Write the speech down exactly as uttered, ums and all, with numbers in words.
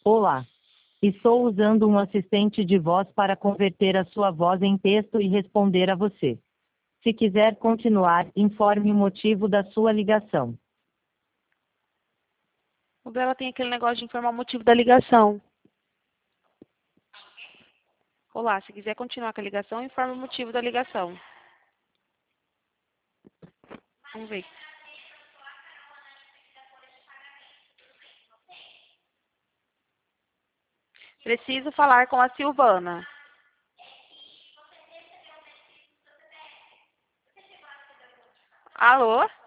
Olá. Estou usando um assistente de voz para converter a sua voz em texto e responder a você. Se quiser continuar, informe o motivo da sua ligação. O dela tem aquele negócio de informar o motivo da ligação. Olá, se quiser continuar com a ligação, informe o motivo da ligação. Vamos ver. Preciso falar com a Silvana. Alô?